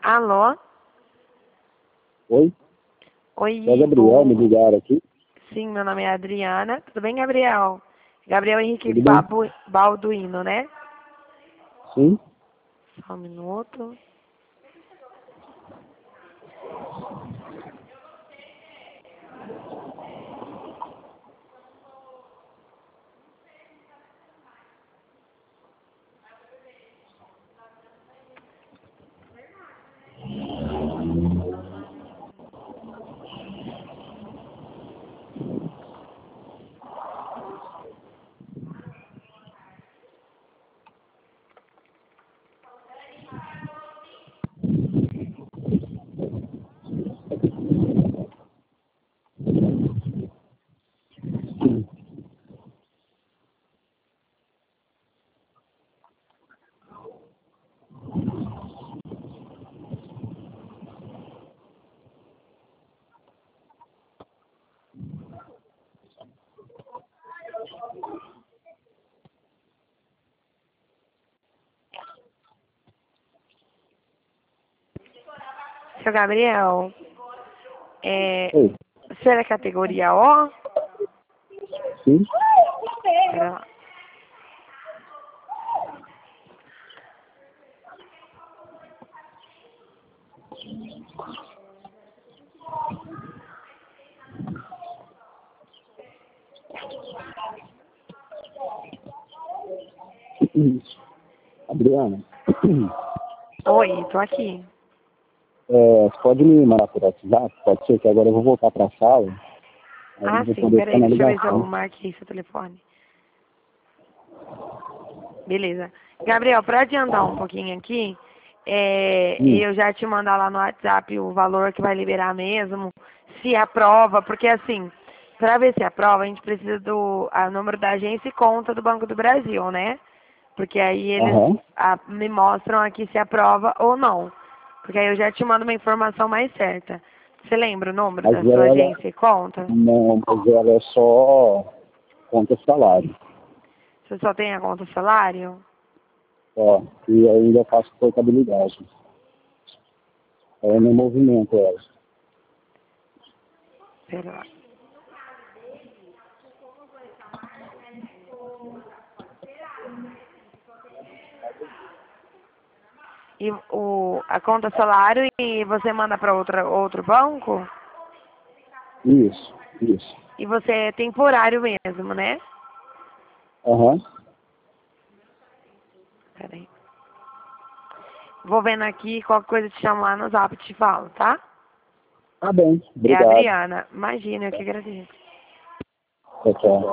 Alô? Oi? Oi, É Gabriel, me ligaram aqui. Sim, meu nome é Adriana. Tudo bem, Gabriel? Gabriel Henrique Tudo bem? Balduino, né? Sim? Só um minuto. Seu Gabriel, Oi? você é da categoria O? Sim? Pera lá. Adriana, Oi, tô aqui. você pode me mandar por WhatsApp? Pode ser que agora eu vou voltar para a sala, aí eu Ah, vou sim, poder ficar peraí, na deixa eu ver se eu ligação. marquei seu telefone. Beleza. Gabriel, para adiantar um pouquinho aqui, Hum, eu já te mandar lá no WhatsApp o valor que vai liberar mesmo, se aprova, porque assim, para ver se aprova, a gente precisa do número da agência e conta do Banco do Brasil, né? Porque aí eles Aham. me mostram aqui se aprova ou não. Porque aí eu já te mando uma informação mais certa. Você lembra o número Mas da sua ela, agência e conta? não, mas ela é só conta salário. Você só tem a conta salário? Ó, e ainda faço portabilidade. É no movimento ela. Pera lá. E a conta salário e você manda para outro banco? Isso, isso. E você é temporário mesmo, né? Aham. Peraí. Vou vendo aqui, qualquer coisa te chamo lá no zap e te falo, tá? Tá bem, É a obrigado. Adriana. Imagina, eu que agradeço. Tchau, tchau.